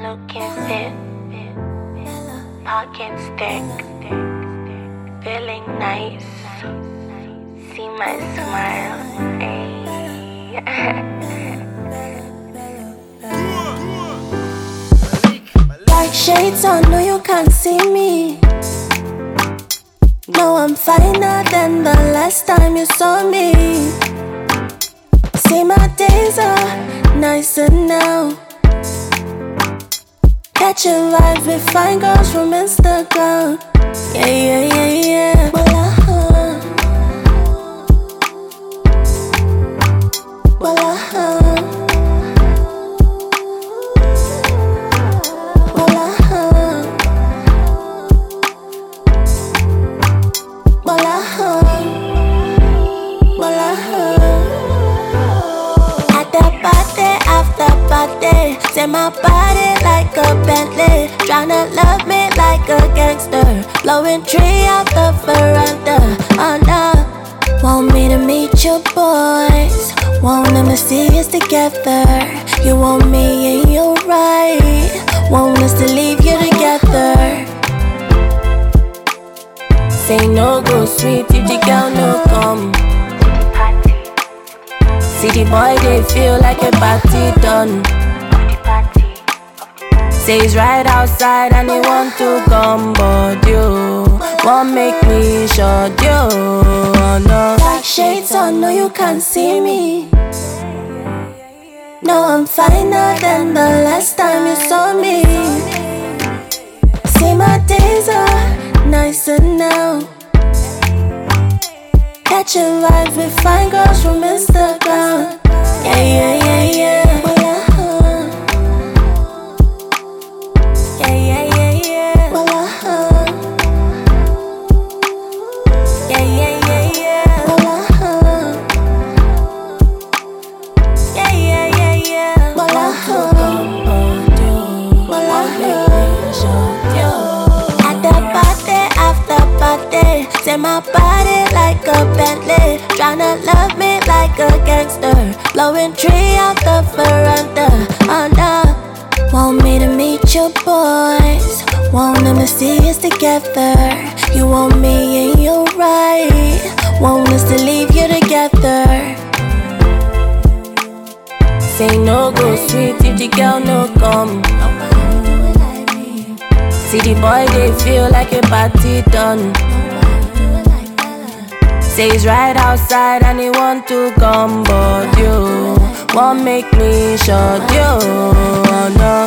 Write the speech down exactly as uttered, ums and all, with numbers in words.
looking fit, pockets thick, feeling nice. See my smile, ayy. Dark shades on, no you can't see me. No, I'm finer than the last time you saw me. See, my days are nicer now. Catching vibes with fine girls from Instagram. Yeah, yeah, yeah, yeah. Well, uh-huh. Well, uh-huh. Well, uh-huh. Well, uh-huh. Well, uh-huh. At the party, after party, say my body like a Bentley, tryna love me like a gangster, blowing tree out the veranda. Oh no, want me to meet your boys, want them to see us together. You want me and you're right, want us to leave you together. Say no go sweet if the girl no come. See the boy they feel like a party done. Say he's right outside and he want to come, but you won't make me shut you. Oh no. Dark shades on, no you can't see me. No, I'm finer than the last time you saw me. See, my days are nicer now. Catching vibes with fine girls from Instagram. Yeah, yeah, yeah, yeah. Well, uh-huh. Yeah, yeah, yeah, yeah. Well, uh-huh. Yeah, yeah, yeah, yeah. Well, uh-huh. Yeah, yeah, yeah, yeah. Well, uh-huh. Well, uh-huh. At the party, after party, say my body like a Bentley, tryna love me like a gangster, blowing tree out the veranda. Oh no, want me to meet your boys, want them to see us together. You want me and you're right, want us to leave you together. Say no go sweet if the girl no come. See the boy they feel like a party done. Say he's right outside and he want to come, but you won't make me shut you. Oh no.